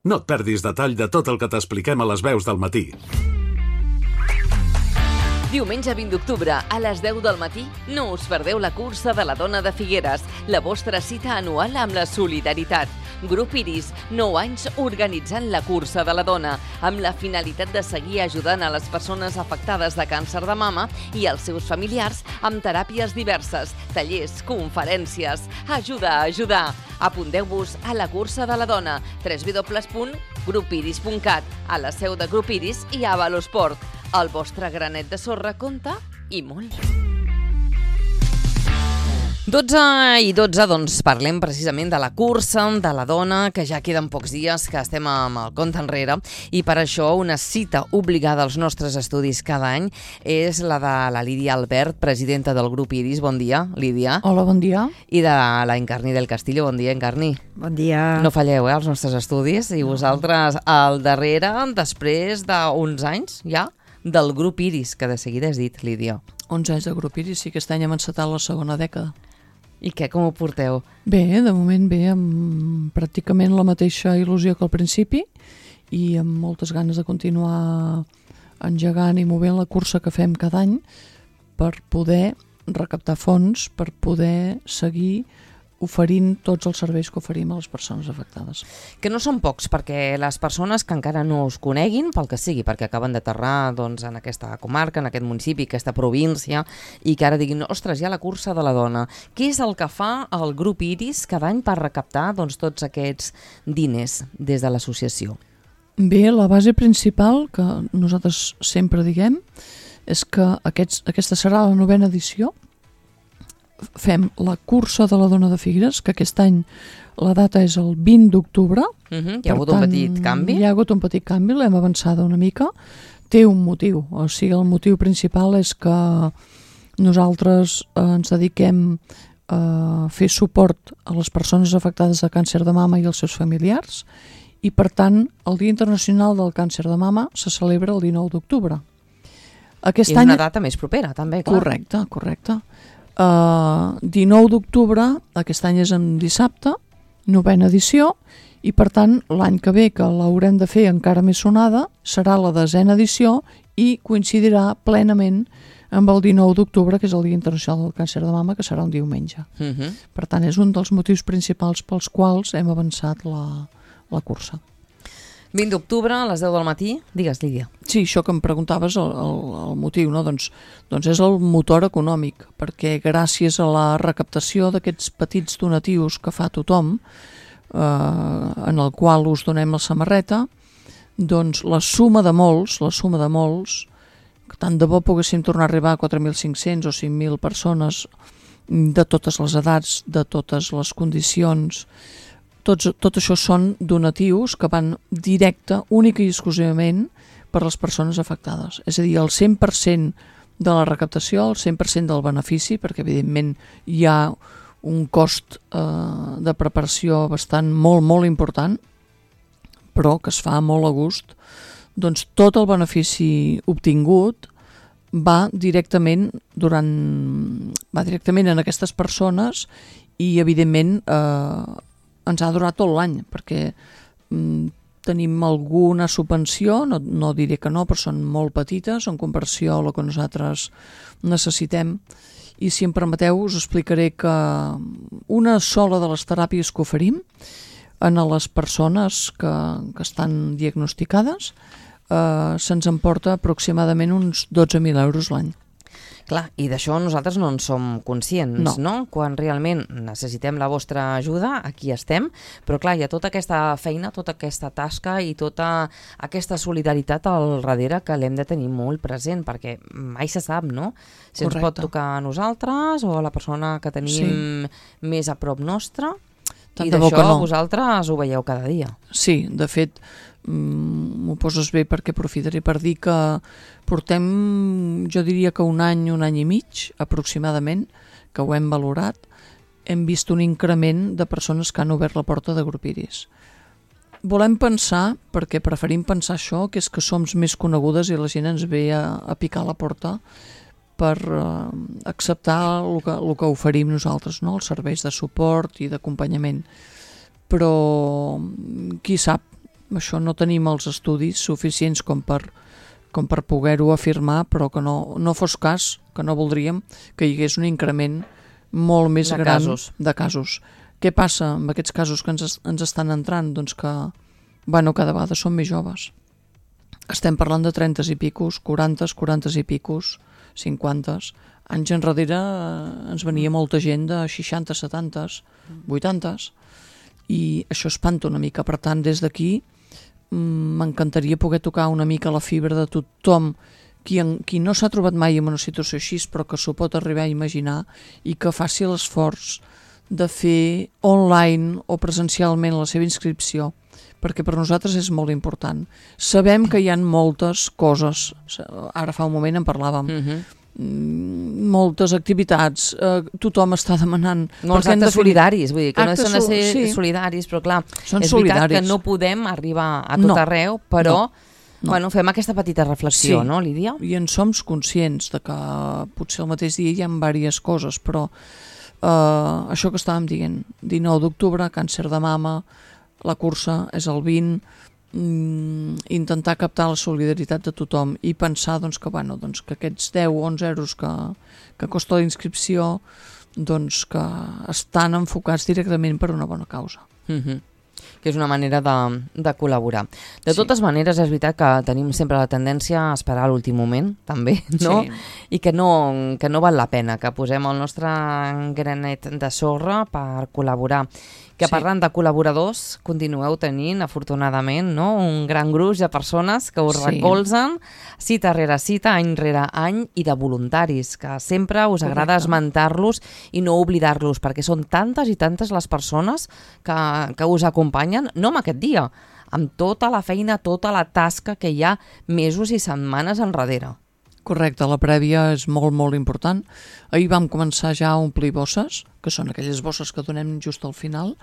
No et perdis detall de tot el que t'expliquem a les veus del matí. Diumenge 20 d'octubre, a les 10 del matí, no us perdeu la cursa de la dona de Figueres, la vostra cita anual amb la solidaritat. Grup Iris, 9 anys organitzant la cursa de la dona, amb la finalitat de seguir ajudant a les persones afectades de càncer de mama i als seus familiars amb teràpies diverses, tallers, conferències. Ajuda a ajudar. Apunteu-vos a la cursa de la dona, www.grupiris.cat, a la seu de Grup Iris i a Valosport. El vostre granet de sorra compta i molt. 12:12, doncs parlem precisament de la cursa de la dona, que ja queden pocs dies, que estem amb el compte enrere, i per això una cita obligada als nostres estudis cada any és la de la Lídia Albert, presidenta del Grup Iris. Bon dia, Lídia. Hola, bon dia. I de la Encarni del Castillo. Bon dia, Encarni. Bon dia. No falleu, als nostres estudis, i vosaltres al darrere, després d'uns anys ja, del Grup Iris, que de seguida has dit, Lídia. 11 anys de Grup Iris, sí, aquest any hem encetat la segona dècada. I què, com ho porteu? Bé, de moment bé, amb pràcticament la mateixa il·lusió que al principi i amb moltes ganes de continuar engegant i movent la cursa que fem cada any per poder recaptar fons, per poder seguir oferint tots els serveis que oferim a les persones afectades. Que no són pocs, perquè les persones que encara no us coneguin, pel que sigui, perquè acaben d'aterrar doncs, en aquesta comarca, en aquest municipi, aquesta província, i que ara diguin, ostres, hi ha la cursa de la dona. Què és el que fa el Grup Iris cada any per recaptar doncs, tots aquests diners des de l'associació? Bé, la base principal que nosaltres sempre diguem és que aquesta serà la 9ª edició. Fem la cursa de la dona de Figueres, que aquest any la data és el 20 d'octubre. Hi ha hagut un petit canvi? Hi ha hagut un petit canvi, l'hem avançada una mica. Té un motiu, o sigui, el motiu principal és que nosaltres ens dediquem a fer suport a les persones afectades de càncer de mama i els seus familiars, i per tant el Dia Internacional del Càncer de Mama se celebra el 19 d'octubre. És una data més propera, també, clar. Correcte. 19 d'octubre, aquest any és en dissabte, 9ª edició, i per tant l'any que ve, que l'haurem de fer encara més sonada, serà la 10ª edició i coincidirà plenament amb el 19 d'octubre, que és el Dia Internacional del Càncer de Mama, que serà un diumenge. Per tant, és un dels motius principals pels quals hem avançat la cursa. 20 d'octubre, a les 10 del matí. Digues, Lídia. Sí, això que em preguntaves, el motiu, no? Doncs és el motor econòmic, perquè gràcies a la recaptació d'aquests petits donatius que fa tothom, en el qual us donem la samarreta, doncs la suma de molts, que tant de bo poguéssim tornar a arribar a 4.500 o 5.000 persones de totes les edats, de totes les condicions. Tot això són donatius que van directe, única i exclusivament per les persones afectades. És a dir, el 100% de la recaptació, el 100% del benefici, perquè evidentment hi ha un cost de preparació bastant molt important, però que es fa molt a gust, doncs tot el benefici obtingut va directament en aquestes persones i evidentment ens ha durat tot l'any, perquè tenim alguna subvenció, no diré que no, però són molt petites en comparació a la que nosaltres necessitem, i si em permeteu us explicaré que una sola de les teràpies que oferim a les persones que estan diagnosticades se'ns emporta aproximadament uns 12.000 euros l'any. Clar, i d'això nosaltres no en som conscients, no? Quan realment necessitem la vostra ajuda, aquí estem, però clar, hi ha tota aquesta feina, tota aquesta tasca i tota aquesta solidaritat al darrere que l'hem de tenir molt present, perquè mai se sap, no? Si ens pot tocar a nosaltres o a la persona que tenim més a prop nostra, i d'això vosaltres ho veieu cada dia. Sí, de fet, m'ho poses bé perquè aprofitaré per dir que portem, jo diria que un any i mig aproximadament, que ho hem valorat, hem vist un increment de persones que han obert la porta de Grup Iris. Volem pensar, perquè preferim pensar això, que és que som més conegudes i la gent ens ve a picar la porta per acceptar el que oferim nosaltres, no? Els serveis de suport i d'acompanyament. Però qui sap, això no tenim els estudis suficients com per poder-ho afirmar, però que no fos cas, que no voldríem que hi hagués un increment molt més gran de casos. Què passa amb aquests casos que ens estan entrant? Doncs que cada vegada són més joves. Estem parlant de 30 i picos, 40 i picos, 50. Anys enrere ens venia molta gent de 60, 70, 80, i això espanta una mica. Per tant, des d'aquí m'encantaria poder tocar una mica la fibra de tothom qui no s'ha trobat mai en una situació així, però que s'ho pot arribar a imaginar i que faci l'esforç de fer online o presencialment la seva inscripció, perquè per nosaltres és molt important. Sabem que hi ha moltes coses, ara fa un moment en parlàvem, moltes activitats, tothom està demanant... Molts actes solidaris, vull dir, que no són de ser solidaris, però clar, és veritat que no podem arribar a tot arreu, però fem aquesta petita reflexió, no, Lídia? I en som conscients de que potser el mateix dia hi ha diverses coses, però això que estàvem dient, 19 d'octubre, càncer de mama, la cursa és el 20, intentar captar la solidaritat de tothom i pensar que aquests 10 o 11 euros que costa la inscripció que estan enfocats directament per una bona causa. Que és una manera de col·laborar. De totes maneres, és veritat que tenim sempre la tendència a esperar a l'últim moment, també, no? I que no val la pena, que posem el nostre granet de sorra per col·laborar. Que parlant de col·laboradors, continueu tenint, afortunadament, no? Un gran gruix de persones que us recolzen cita rere cita, any rere any, i de voluntaris, que sempre us agrada esmentar-los i no oblidar-los, perquè són tantes i tantes les persones que us acompanyen, no amb aquest dia, amb tota la feina, tota la tasca que hi ha mesos i setmanes enrere. Correcte, la prèvia és molt, molt important. Ahir vam començar ja a omplir bosses, que són aquelles bosses que donem just al final,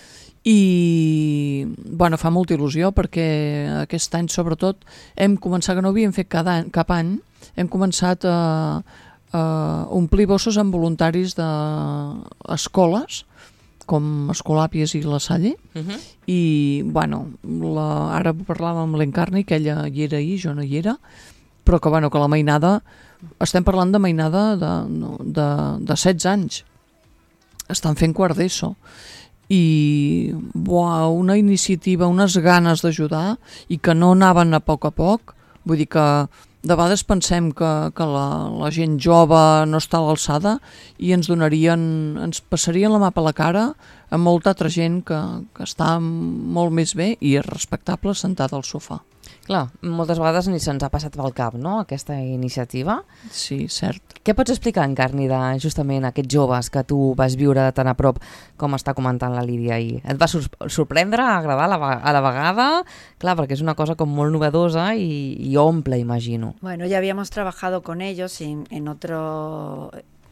i fa molta il·lusió perquè aquest any sobretot hem començat, que no havíem fet cap any, hem començat a omplir bosses amb voluntaris d'escoles, com Escolàpies i La Salle, i ara parlàvem amb l'Encarni, que ella hi era ahir, jo no hi era, però que la mainada, estem parlant de mainada de 16 anys, estan fent quart d'ESO, i una iniciativa, unes ganes d'ajudar, i que no anaven a poc, vull dir que de vegades pensem que la gent jove no està a l'alçada i ens passarien la mà per la cara a molta altra gent que està molt més bé i és respectable sentada al sofà. Clar, moltes vegades ni se'ns ha passat pel cap, no?, aquesta iniciativa. Sí, cert. Què pots explicar, Encarni, de justament aquests joves que tu vas viure de tan a prop, com està comentant la Lídia ahir? Et va sorprendre, agradar a la vegada? Clar, perquè és una cosa com molt novedosa i omple, imagino. Bueno, ya habíamos trabajado con ellos en otros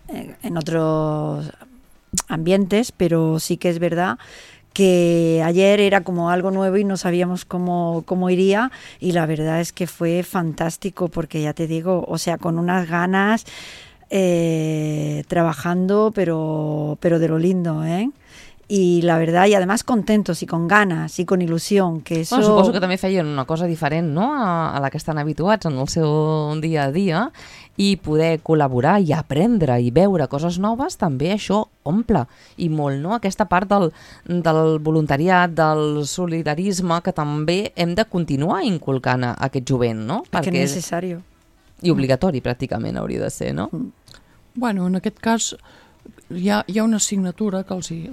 ambientes, pero sí que es verdad que ayer era como algo nuevo y no sabíamos cómo iría, y la verdad es que fue fantástico porque ya te digo, o sea, con unas ganas, trabajando, pero de lo lindo, y la verdad, y además contentos y con ganas y con ilusión, que eso... Bueno, suposo que també feien una cosa diferent, no?, a la que estan habituats en el seu dia a dia, i poder col·laborar i aprendre i veure coses noves, també això omple i molt, no?, aquesta part del voluntariat, del solidarisme, que també hem de continuar inculcant a aquest jovent, no? Perquè és necessari. I obligatori, pràcticament, hauria de ser, no? Bueno, en aquest cas hi ha una assignatura que els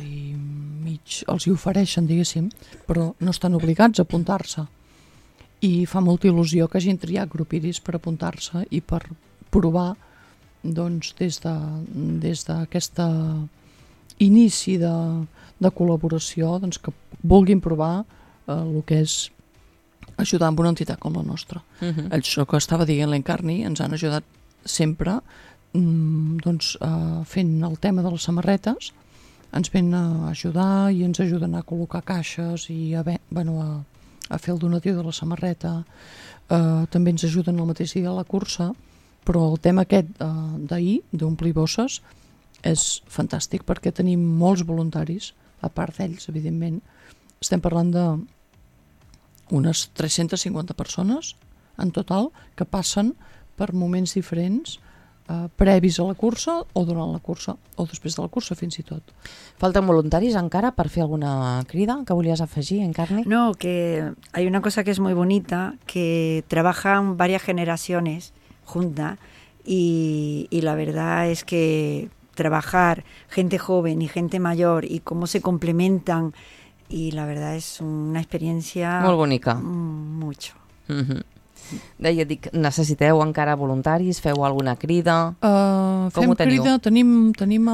hi ofereixen, diguéssim, però no estan obligats a apuntar-se. I fa molta il·lusió que hagin triat Grup Iris per apuntar-se i per provar, doncs, des d'aquest inici de col·laboració, doncs, que vulguin provar el que és ajudar amb una entitat com la nostra. Això que estava dient l'Encarni, ens han ajudat sempre fent el tema de les samarretes, ens ven a ajudar i ens ajuden a col·locar caixes i a fer el donatiu de la samarreta, també ens ajuden el mateix dia a la cursa, però el tema aquest d'ahir, d'omplir bosses, és fantàstic perquè tenim molts voluntaris, a part d'ells, evidentment. Estem parlant de unes 350 persones en total que passen per moments diferents previs a la cursa o durant la cursa o després de la cursa fins i tot. Falten voluntaris encara per fer alguna crida que volies afegir, Encarni? No, que hay una cosa que es muy bonita, que trabajan varias generaciones juntas y la verdad es que trabajar gente joven y gente mayor y cómo se complementan, y la verdad es una experiencia molt bonica. Mucho. Deia, dic, necessiteu encara voluntaris? Feu alguna crida? Com Fem ho teniu? crida, tenim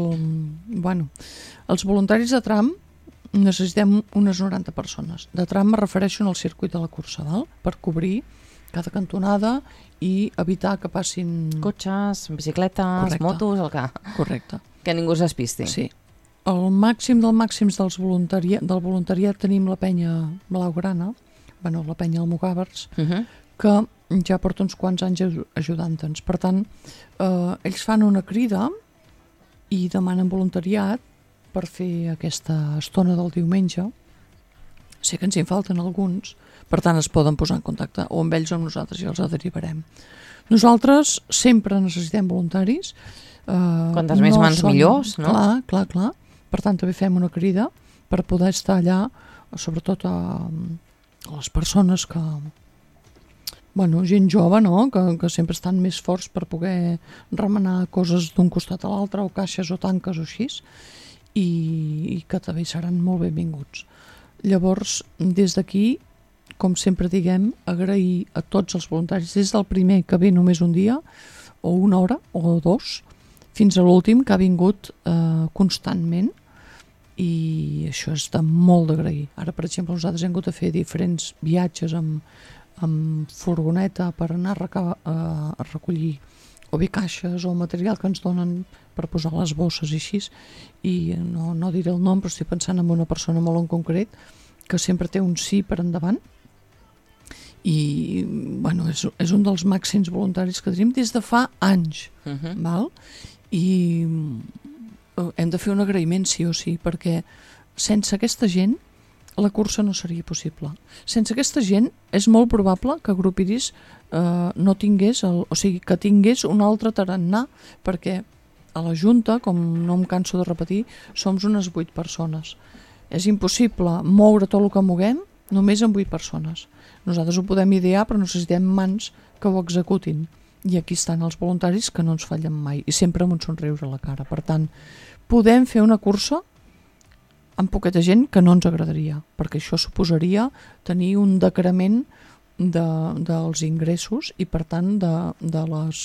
els voluntaris de tram, necessitem unes 90 persones. De tram me refereixo al circuit de la cursa, val? Per cobrir cada cantonada i evitar que passin... Cotxes, bicicletes, Correcte. motos, el que... Correcte. Que ningú s'espisti. Sí. El màxim del del voluntariat tenim la penya blaugrana, la penya Almogàvers, que ja porta uns quants anys ajudant-nos. Per tant, ells fan una crida i demanen voluntariat per fer aquesta estona del diumenge. Sé que ens en falten alguns, per tant es poden posar en contacte o amb ells o amb nosaltres i els derivarem. Nosaltres sempre necessitem voluntaris. Quantes més mans millors, no? Clar. Per tant, també fem una crida per poder estar allà, sobretot a les persones que... gent jove, no? Que sempre estan més forts per poder remenar coses d'un costat a l'altre, o caixes o tanques o així, i que també seran molt benvinguts. Llavors, des d'aquí, com sempre diguem, agrair a tots els voluntaris, des del primer que ve només un dia, o una hora, o dos, fins a l'últim que ha vingut constantment, i això és de molt d'agrair. Ara, per exemple, nosaltres hem hagut de fer diferents viatges amb furgoneta per anar a recollir o bé caixes o material que ens donen per posar les bosses i així, i no diré el nom, però estic pensant en una persona molt en concret que sempre té un sí per endavant, i és un dels màxims voluntaris que tenim des de fa anys, val? I hem de fer un agraïment sí o sí, perquè sense aquesta gent la cursa no seria possible. Sense aquesta gent és molt probable que Grup Iris no tingués, que tingués un altre tarannà, perquè a la Junta, com no em canso de repetir, som unes 8 persones. És impossible moure tot el que moguem només amb 8 persones. Nosaltres ho podem idear, però necessitem mans que ho executin. I aquí estan els voluntaris que no ens fallen mai, i sempre amb un somriure a la cara. Per tant, podem fer una cursa amb poqueta gent que no ens agradaria, perquè això suposaria tenir un decrement dels ingressos i, per tant, de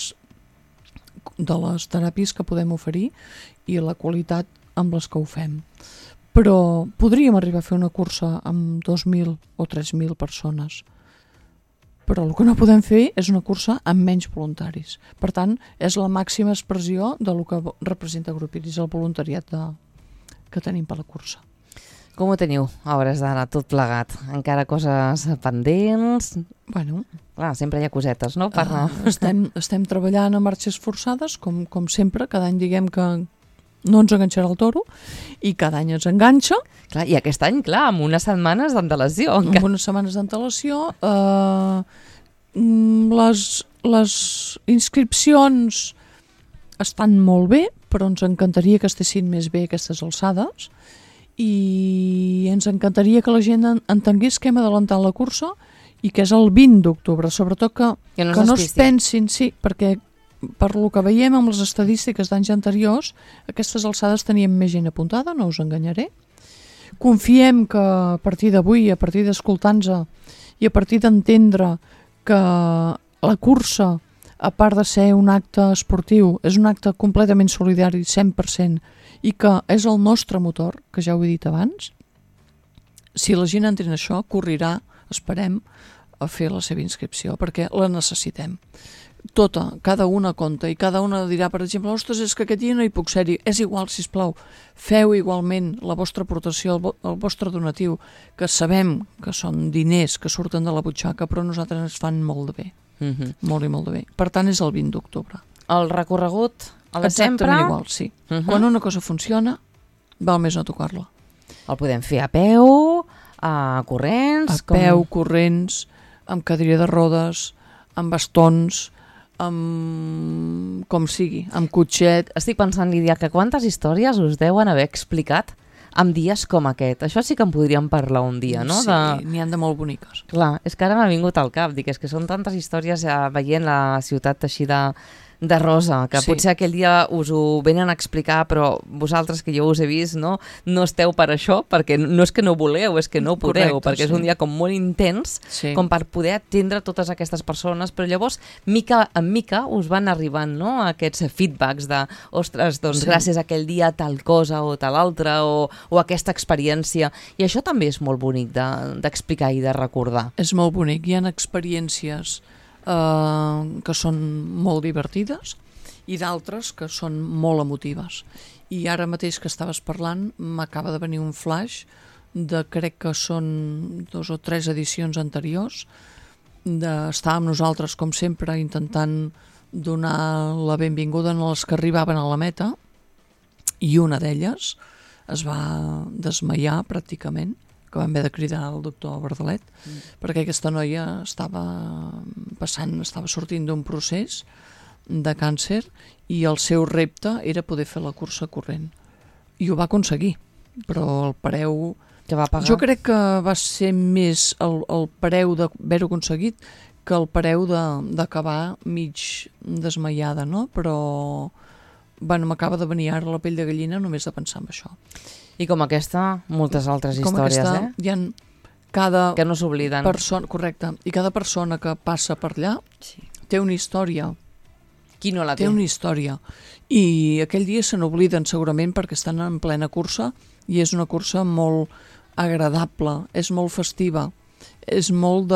les teràpies que podem oferir i la qualitat amb les que ho fem. Però podríem arribar a fer una cursa amb 2.000 o 3.000 persones. Però el que no podem fer és una cursa amb menys voluntaris. Per tant, és la màxima expressió del que representa Grup Iris, el voluntariat que tenim per la cursa. Com ho teniu a hores d'ara, tot plegat? Encara coses pendents? Clar, sempre hi ha cosetes, no? Estem treballant a marxes forçades, com sempre. Cada any diguem que no ens enganxarà el toro, i cada any ens enganxa. Clar, i aquest any, clar, amb unes setmanes d'antelació. Amb unes setmanes d'antelació. Les inscripcions estan molt bé, però ens encantaria que estessin més bé aquestes alçades, i ens encantaria que la gent entengués que hem adelantat la cursa i que és el 20 d'octubre. Sobretot que no es pensin, sí, perquè per lo que veiem amb les estadístiques d'anys anteriors, aquestes alçades tenien més gent apuntada, no us enganyaré. Confiem que a partir d'avui, a partir d'escoltar-nos i a partir d'entendre que la cursa, a part de ser un acte esportiu, és un acte completament solidari, 100%, i que és el nostre motor, que ja ho he dit abans, si la gent entén això, corrirà, esperem, a fer la seva inscripció, perquè la necessitem. Tota, cada una compta, i cada una dirà, per exemple, ostres, és que aquest dia no hi puc ser-hi. És igual, sisplau, feu igualment la vostra aportació, el vostre donatiu, que sabem que són diners que surten de la butxaca, però a nosaltres ens fan molt de bé. Molt i molt de bé. Per tant, és el 20 d'octubre. El recorregut el de sempre? Exactament igual, sí. Quan una cosa funciona, val més no tocar-la. El podem fer a peu, corrents? A peu, corrents, amb cadira de rodes, amb bastons, amb com sigui, amb cotxet. Estic pensant, Lídia, que quantes històries us deuen haver explicat en dies com aquest. Això sí que en podríem parlar un dia, no? Sí, n'hi han de molt boniques. Clar, és que ara m'ha vingut al cap, dic, és que són tantes històries veient la ciutat així de rosa, que potser aquell dia us ho venen a explicar, però vosaltres, que jo us he vist, no esteu per això, perquè no és que no voleu, és que no podeu, perquè és un dia com molt intens, com per poder atendre totes aquestes persones, però llavors, mica en mica, us van arribant, no?, aquests feedbacks de, ostres, doncs gràcies a aquell dia tal cosa o tal altra, o aquesta experiència, i això també és molt bonic d'explicar i de recordar. És molt bonic, hi ha experiències que són molt divertides i d'altres que són molt emotives. I ara mateix que estaves parlant m'acaba de venir un flash de, crec que són 2 o 3 edicions anteriors, d'estar amb nosaltres com sempre intentant donar la benvinguda a les que arribaven a la meta, i una d'elles es va desmaiar pràcticament, que vam haver de cridar el doctor Bardalet, perquè aquesta noia estava sortint d'un procés de càncer i el seu repte era poder fer la cursa corrent. I ho va aconseguir, però el preu... Que va pagar? Jo crec que va ser més el preu d'haver-ho aconseguit que el preu d'acabar mig desmaiada, no? Però m'acaba de venir ara la pell de gallina només de pensar en això. I com aquesta, moltes altres històries, hi ha cada que no s'obliden. Correcte. I cada persona que passa per allà té una història. Qui no la té? Té una història. I aquell dia se n'obliden segurament perquè estan en plena cursa i és una cursa molt agradable, és molt festiva, és molt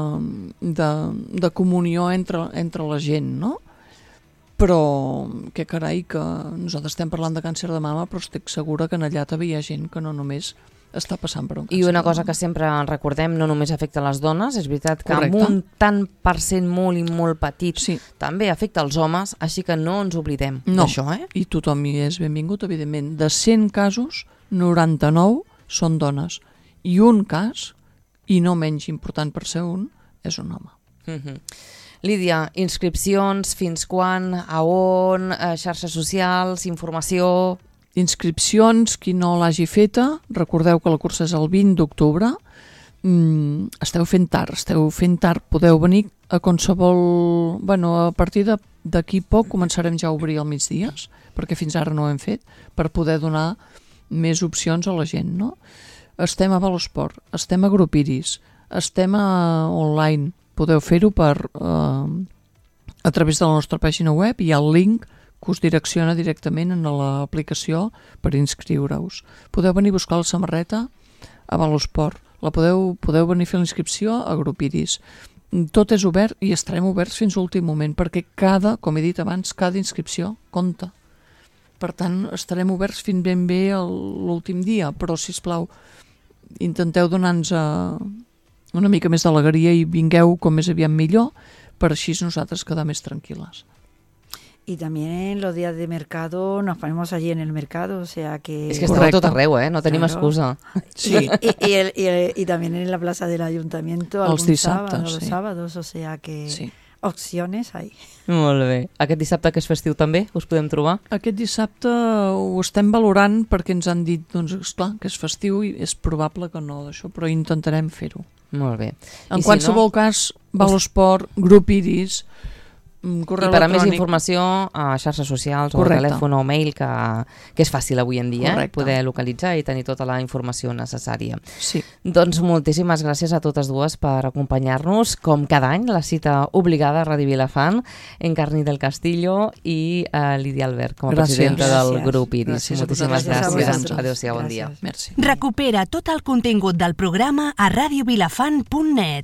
de comunió entre la gent, no? Però que carai, que nosaltres estem parlant de càncer de mama, però estic segura que en allà també hi ha gent que no només està passant per un càncer. I una cosa que sempre recordem, no només afecta les dones, és veritat que amb un tant % molt i molt petit també afecta els homes, així que no ens oblidem d'això. I tothom hi és benvingut, evidentment. De 100 casos, 99 són dones. I un cas, i no menys important per ser un, és un home. Lídia, inscripcions, fins quan, a on, xarxes socials, informació... Inscripcions, qui no l'hagi feta, recordeu que la cursa és el 20 d'octubre, esteu fent tard, podeu venir a qualsevol... a partir d'aquí poc començarem ja a obrir al migdies, perquè fins ara no ho hem fet, per poder donar més opcions a la gent, no? Estem a Valosport, estem a Grup Iris, estem online, podeu fer-ho a través de la nostra pàgina web, hi ha el link que us direcciona directament en l'aplicació per inscriure-us. Podeu venir a buscar la samarreta a Valosport, podeu venir a fer la inscripció a Grup Iris. Tot és obert i estarem oberts fins a l'últim moment, perquè com he dit abans, cada inscripció compta. Per tant, estarem oberts fins ben bé l'últim dia, però, sisplau, intenteu donar-nos una mica més d'alegria i vingueu com més aviat millor, per així nosaltres quedar més tranquil·les. Y también los días de mercado nos ponemos allí en el mercado, o sea que... Es que esteu a tot arreu, no tenim excusa. Sí. Y también en la plaza del ayuntamiento los sábados, o sea que... Sí. Opcions hay. Molt bé. Aquest dissabte, que és festiu també, us podem trobar? Aquest dissabte ho estem valorant perquè ens han dit, doncs, esclar, que és festiu i és probable que no d'això, però intentarem fer-ho. Molt bé. En qualsevol cas, Valosport, Grup Iris, correu electrònic. I per a més informació a xarxes socials o telèfon o mail, que és fàcil avui en dia poder localitzar i tenir tota la informació necessària. Sí. Doncs moltíssimes gràcies a totes dues per acompanyar-nos, com cada any, la cita obligada a Ràdio Vilafant, Encarni del Castillo i Lídia Albert, com a presidenta del Grup Iris. Moltíssimes gràcies. Adéu-siau, bon dia. Merci. Recupera tot el contingut del programa a radiovilafant.net.